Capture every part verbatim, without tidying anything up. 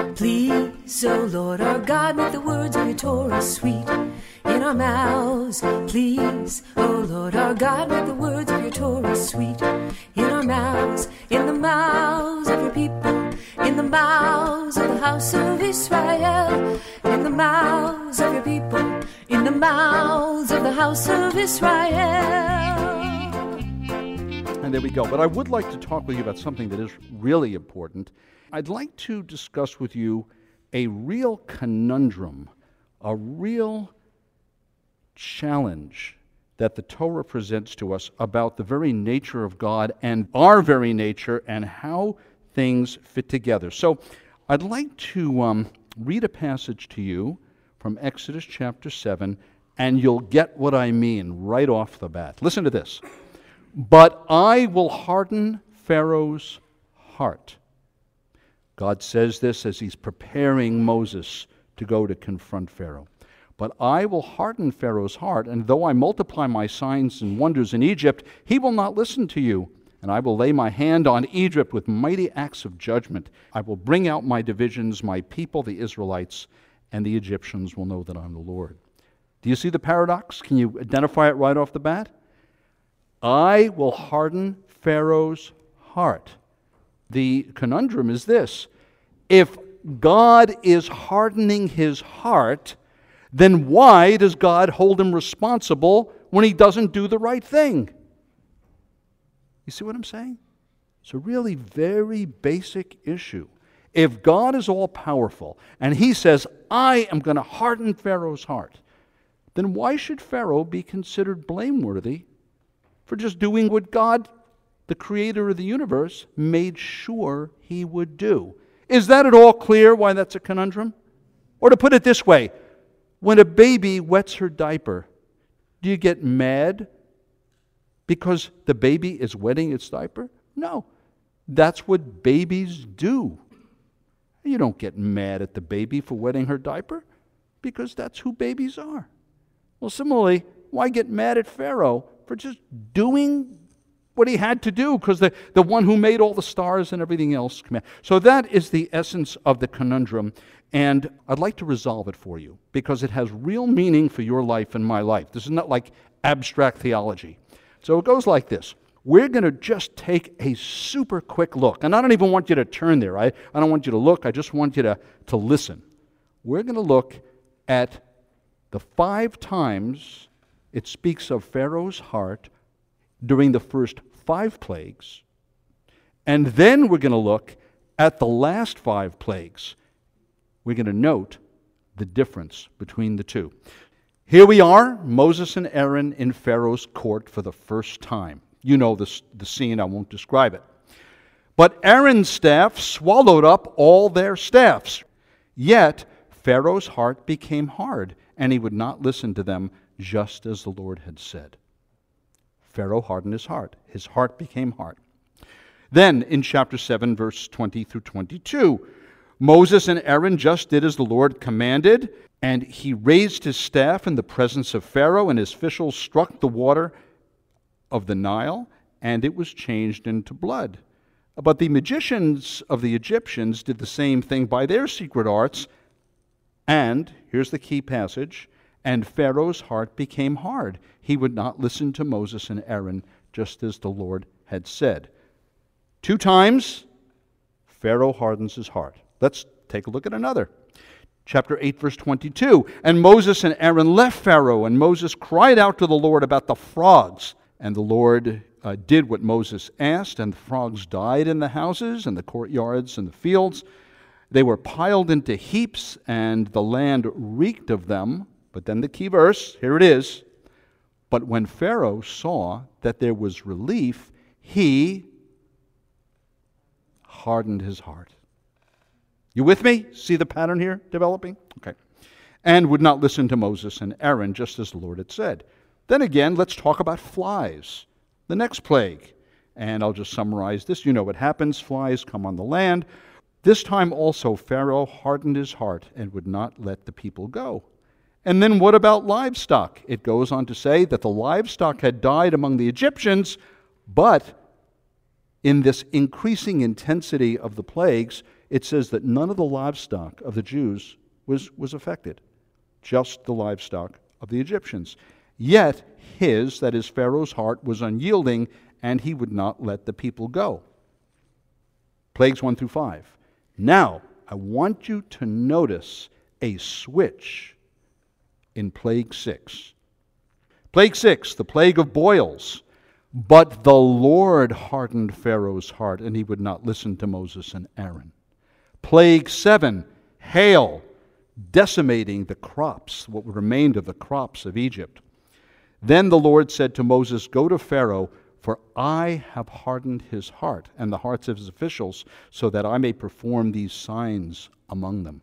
Please, O Lord our God, make the words of your Torah sweet in our mouths. Please, O Lord our God, make the words of your Torah sweet in our mouths, in the mouths of your people, in the mouths of the house of Israel, in the mouths of your people, in the mouths of the house of Israel. And there we go. But I would like to talk with you about something that is really important. I'd like to discuss with you a real conundrum, a real challenge that the Torah presents to us about the very nature of God and our very nature and how things fit together. So I'd like to um, read a passage to you from Exodus chapter seven, and you'll get what I mean right off the bat. Listen to this. But I will harden Pharaoh's heart. God says this as he's preparing Moses to go to confront Pharaoh. But I will harden Pharaoh's heart, and though I multiply my signs and wonders in Egypt, he will not listen to you. And I will lay my hand on Egypt with mighty acts of judgment. I will bring out my divisions, my people, the Israelites, and the Egyptians will know that I'm the Lord. Do you see the paradox? Can you identify it right off the bat? I will harden Pharaoh's heart. The conundrum is this. If God is hardening his heart, then why does God hold him responsible when he doesn't do the right thing? You see what I'm saying? It's a really very basic issue. If God is all-powerful and he says, I am going to harden Pharaoh's heart, then why should Pharaoh be considered blameworthy for just doing what God, the creator of the universe, made sure he would do? Is that at all clear why that's a conundrum? Or to put it this way, when a baby wets her diaper, do you get mad because the baby is wetting its diaper? No. That's what babies do. You don't get mad at the baby for wetting her diaper because that's who babies are. Well, similarly, why get mad at Pharaoh for just doing what he had to do, because the, the one who made all the stars and everything else commanded. So that is the essence of the conundrum, and I'd like to resolve it for you because it has real meaning for your life and my life. This is not like abstract theology. So it goes like this. We're going to just take a super quick look, and I don't even want you to turn there. I, I don't want you to look. I just want you to, to listen. We're going to look at the five times it speaks of Pharaoh's heart during the first five plagues. And then we're going to look at the last five plagues. We're going to note the difference between the two. Here we are, Moses and Aaron in Pharaoh's court for the first time. You know this, the scene, I won't describe it. But Aaron's staff swallowed up all their staffs. Yet Pharaoh's heart became hard, and he would not listen to them, just as the Lord had said. Pharaoh hardened his heart. His heart became hard. Then, in chapter seven, verse twenty through twenty-two, Moses and Aaron just did as the Lord commanded, and he raised his staff in the presence of Pharaoh, and his officials struck the water of the Nile, and it was changed into blood. But the magicians of the Egyptians did the same thing by their secret arts, and, here's the key passage, and Pharaoh's heart became hard. He would not listen to Moses and Aaron, just as the Lord had said. Two times, Pharaoh hardens his heart. Let's take a look at another. Chapter eight, verse twenty-two. And Moses and Aaron left Pharaoh, and Moses cried out to the Lord about the frogs. And the Lord uh, did what Moses asked, and the frogs died in the houses and the courtyards and the fields. They were piled into heaps, and the land reeked of them. But then the key verse, here it is. But when Pharaoh saw that there was relief, he hardened his heart. You with me? See the pattern here developing? Okay. And would not listen to Moses and Aaron, just as the Lord had said. Then again, let's talk about flies. The next plague. And I'll just summarize this. You know what happens. Flies come on the land. This time also Pharaoh hardened his heart and would not let the people go. And then what about livestock? It goes on to say that the livestock had died among the Egyptians, but in this increasing intensity of the plagues, it says that none of the livestock of the Jews was, was affected, just the livestock of the Egyptians. Yet his, that is Pharaoh's heart, was unyielding, and he would not let the people go. Plagues one through five. Now, I want you to notice a switch in plague six. Plague six, the plague of boils. But the Lord hardened Pharaoh's heart, and he would not listen to Moses and Aaron. Plague seven, hail, decimating the crops, what remained of the crops of Egypt. Then the Lord said to Moses, go to Pharaoh, for I have hardened his heart and the hearts of his officials, so that I may perform these signs among them.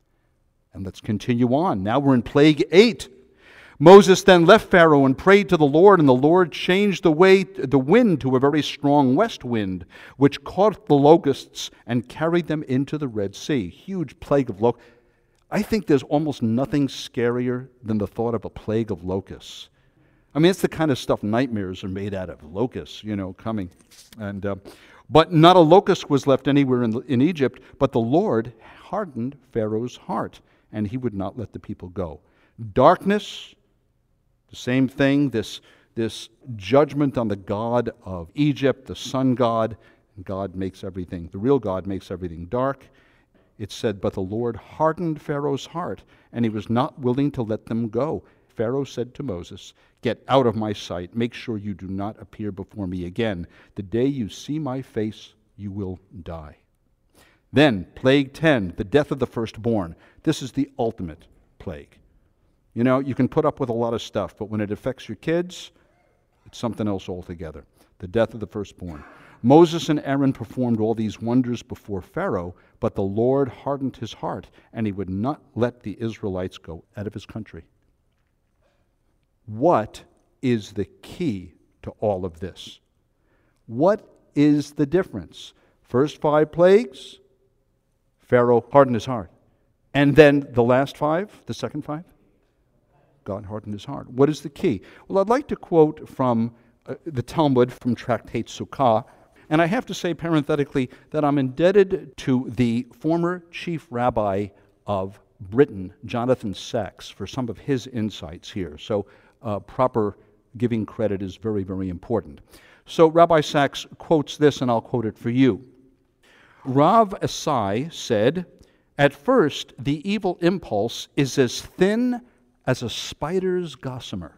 And let's continue on. Now we're in plague eight. Moses then left Pharaoh and prayed to the Lord, and the Lord changed the way, the wind to a very strong west wind, which caught the locusts and carried them into the Red Sea. Huge plague of locusts. I think there's almost nothing scarier than the thought of a plague of locusts. I mean, it's the kind of stuff nightmares are made out of, locusts, you know, coming. And uh, but not a locust was left anywhere in, the, in Egypt, but the Lord hardened Pharaoh's heart, and he would not let the people go. Darkness, the same thing, this, this judgment on the god of Egypt, the sun god. God makes everything, the real God makes everything dark. It said, but the Lord hardened Pharaoh's heart, and he was not willing to let them go. Pharaoh said to Moses, get out of my sight. Make sure you do not appear before me again. The day you see my face, you will die. Then, plague ten, the death of the firstborn. This is the ultimate plague. You know, you can put up with a lot of stuff, but when it affects your kids, it's something else altogether. The death of the firstborn. Moses and Aaron performed all these wonders before Pharaoh, but the Lord hardened his heart, and he would not let the Israelites go out of his country. What is the key to all of this? What is the difference? First five plagues, Pharaoh hardened his heart. And then the last five, the second five, God hardened his heart. What is the key? Well, I'd like to quote from uh, the Talmud, from Tractate Sukkah. And I have to say parenthetically that I'm indebted to the former chief rabbi of Britain, Jonathan Sacks, for some of his insights here. So uh, proper giving credit is very, very important. So Rabbi Sacks quotes this, and I'll quote it for you. Rav Asai said, at first, the evil impulse is as thin as a spider's gossamer,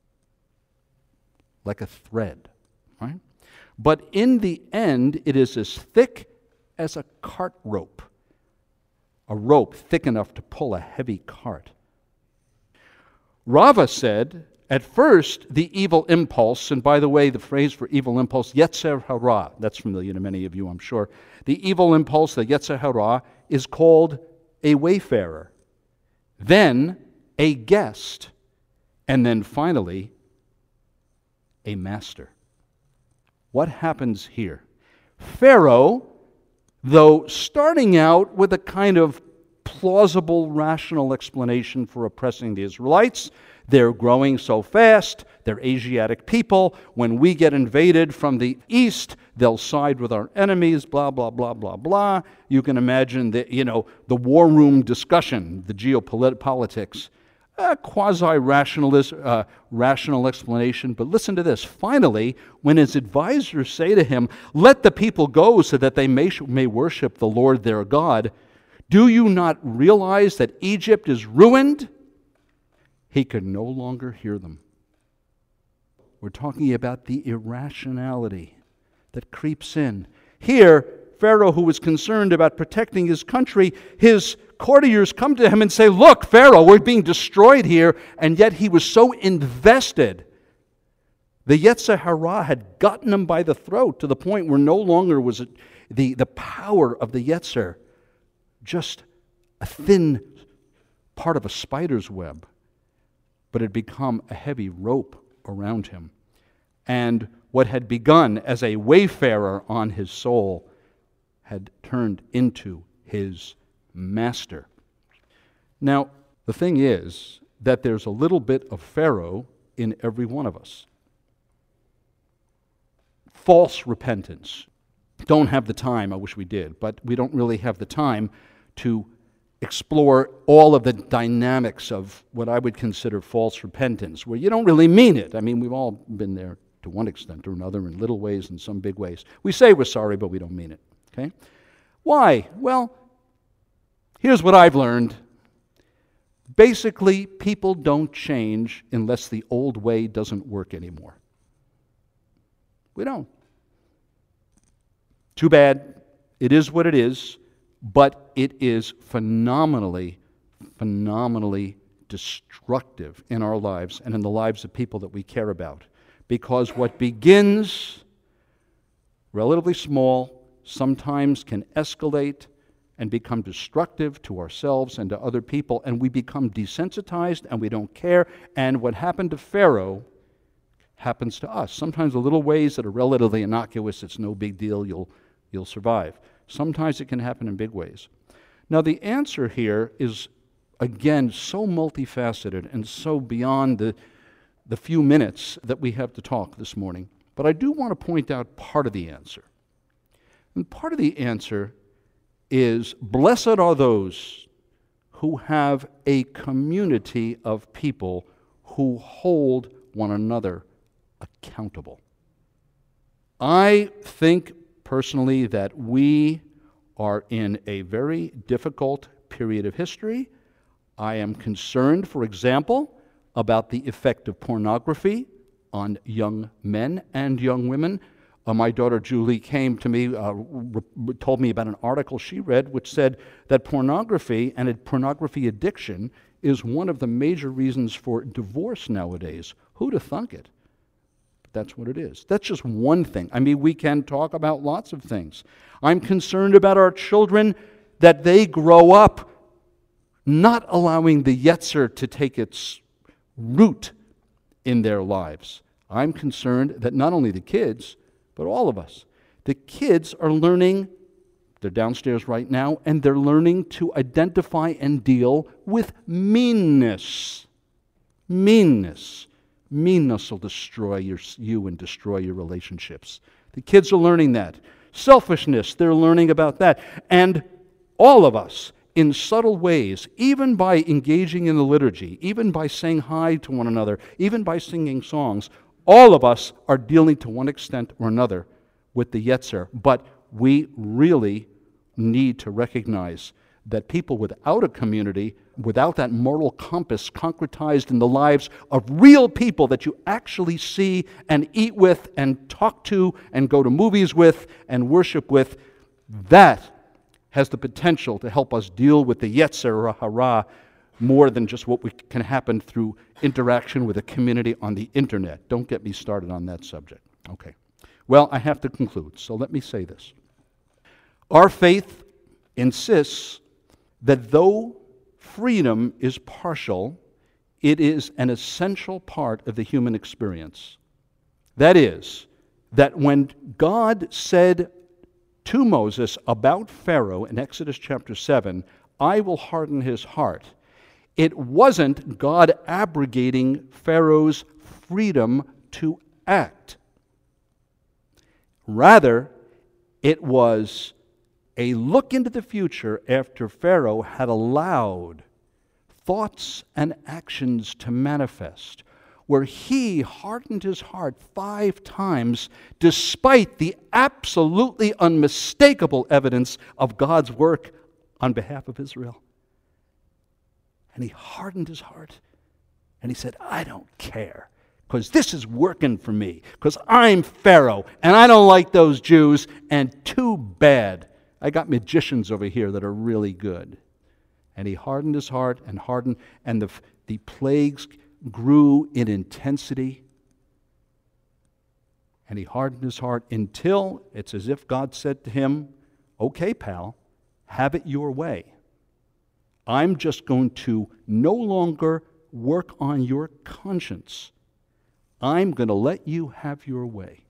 like a thread, right? But in the end, it is as thick as a cart rope, a rope thick enough to pull a heavy cart. Rava said, at first, the evil impulse, and by the way, the phrase for evil impulse, Yetzer Hara, that's familiar to many of you, I'm sure. The evil impulse, the Yetzer Hara, is called a wayfarer, then a guest, and then finally, a master. What happens here? Pharaoh, though starting out with a kind of plausible, rational explanation for oppressing the Israelites, they're growing so fast, they're Asiatic people, when we get invaded from the east, they'll side with our enemies, blah, blah, blah, blah, blah. You can imagine the, you know, the war room discussion, the geopolitics. A quasi-rationalist, uh, rational explanation. But listen to this. Finally, when his advisors say to him, let the people go so that they may, may worship the Lord their God, do you not realize that Egypt is ruined? He could no longer hear them. We're talking about the irrationality that creeps in. Here, Pharaoh, who was concerned about protecting his country, his courtiers come to him and say, look, Pharaoh, we're being destroyed here, and yet he was so invested. The Yetzer Hara had gotten him by the throat to the point where no longer was it the, the power of the Yetzer just a thin part of a spider's web, but had become a heavy rope around him. And what had begun as a wayfarer on his soul had turned into his master. Now, the thing is that there's a little bit of Pharaoh in every one of us. False repentance. don't have the time. I wish we did, but we don't really have the time to explore all of the dynamics of what I would consider false repentance, where you don't really mean it. I mean, we've all been there to one extent or another, in little ways and some big ways. We say we're sorry, but we don't mean it. Okay? Why? Well, here's what I've learned. Basically, people don't change unless the old way doesn't work anymore. We don't. Too bad. It is what it is, but it is phenomenally, phenomenally destructive in our lives and in the lives of people that we care about. Because what begins relatively small sometimes can escalate and become destructive to ourselves and to other people, and we become desensitized and we don't care. And what happened to Pharaoh happens to us. Sometimes the little ways that are relatively innocuous, it's no big deal, you'll, you'll survive. Sometimes it can happen in big ways. Now the answer here is, again, so multifaceted and so beyond the, the few minutes that we have to talk this morning. But I do want to point out part of the answer. And part of the answer is, blessed are those who have a community of people who hold one another accountable. I think personally that we are in a very difficult period of history. I am concerned, for example, about the effect of pornography on young men and young women. Uh, my daughter Julie came to me, uh, re- told me about an article she read which said that pornography and a pornography addiction is one of the major reasons for divorce nowadays. Who'd have thunk it? But that's what it is. That's just one thing. I mean, we can talk about lots of things. I'm concerned about our children, that they grow up not allowing the Yetzer to take its root in their lives. I'm concerned that not only the kids, but all of us. The kids are learning, they're downstairs right now, and they're learning to identify and deal with meanness. Meanness. Meanness will destroy your, you and destroy your relationships. The kids are learning that. Selfishness, they're learning about that. And all of us, in subtle ways, even by engaging in the liturgy, even by saying hi to one another, even by singing songs, all of us are dealing to one extent or another with the Yetzer, but we really need to recognize that people without a community, without that moral compass concretized in the lives of real people that you actually see and eat with and talk to and go to movies with and worship with, that has the potential to help us deal with the Yetzer Hara more than just what we can happen through interaction with a community on the internet. Don't get me started on that subject. Okay. Well, I have to conclude, so let me say this. Our faith insists that though freedom is partial, it is an essential part of the human experience. That is, that when God said to Moses about Pharaoh in Exodus chapter seven, I will harden his heart, it wasn't God abrogating Pharaoh's freedom to act. Rather, it was a look into the future after Pharaoh had allowed thoughts and actions to manifest, where he hardened his heart five times despite the absolutely unmistakable evidence of God's work on behalf of Israel. And he hardened his heart. And he said, I don't care, because this is working for me, because I'm Pharaoh, and I don't like those Jews, and too bad. I got magicians over here that are really good. And he hardened his heart and hardened, and the, the plagues grew in intensity. And he hardened his heart until it's as if God said to him, okay, pal, have it your way. I'm just going to no longer work on your conscience. I'm going to let you have your way.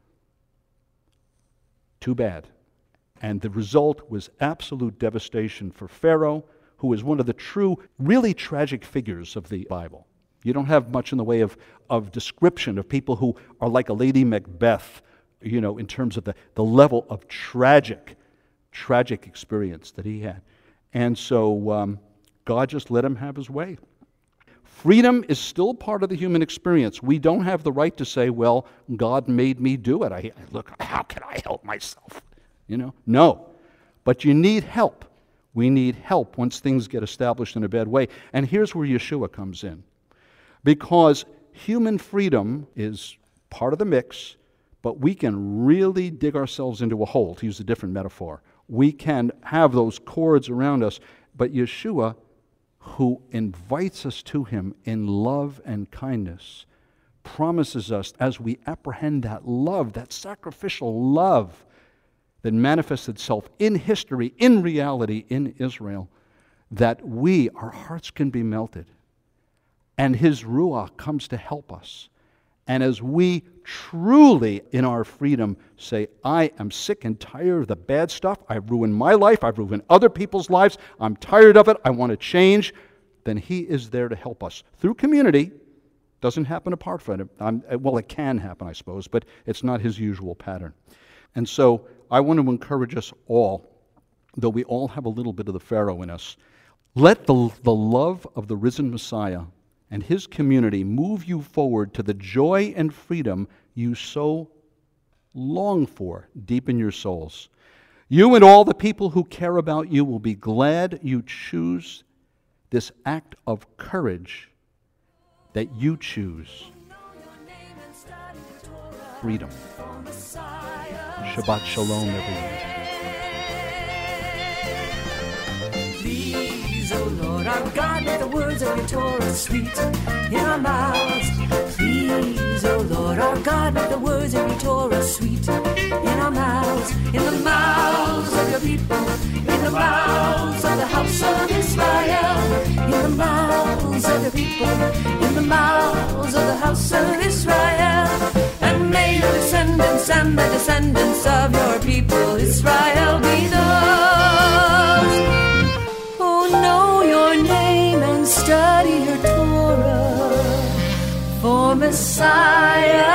Too bad. And the result was absolute devastation for Pharaoh, who is one of the true, really tragic figures of the Bible. You don't have much in the way of, of description of people who are like a Lady Macbeth you know, in terms of the, the level of tragic, tragic experience that he had. And so um, God just let him have his way. Freedom is still part of the human experience. We don't have the right to say, well, God made me do it. I, look, how can I help myself? You know, no. But you need help. We need help once things get established in a bad way. And here's where Yeshua comes in. Because human freedom is part of the mix, but we can really dig ourselves into a hole, to use a different metaphor. We can have those cords around us, but Yeshua, who invites us to him in love and kindness, promises us, as we apprehend that love, that sacrificial love that manifests itself in history, in reality, in Israel, that we, our hearts can be melted. And his Ruach comes to help us. And as we truly, in our freedom, say, I am sick and tired of the bad stuff, I've ruined my life, I've ruined other people's lives, I'm tired of it, I want to change, then he is there to help us. Through community, doesn't happen apart from it. I'm, well, it can happen, I suppose, but it's not his usual pattern. And so I want to encourage us all, though we all have a little bit of the Pharaoh in us, let the, the love of the risen Messiah and his community move you forward to the joy and freedom you so long for deep in your souls. You and all the people who care about you will be glad you choose this act of courage, that you choose freedom. Shabbat Shalom, everyone. Please, O Lord, our God, let the words of your Torah sweet in our mouths. Please, O Lord, our God, let the words of your Torah sweet in our mouths, in the mouths of your people, in the mouths of the house of Israel, in the mouths of your people, in the mouths of the house of Israel. And may your descendants and the descendants of your people Israel be those who know your name and study your Torah. For Messiah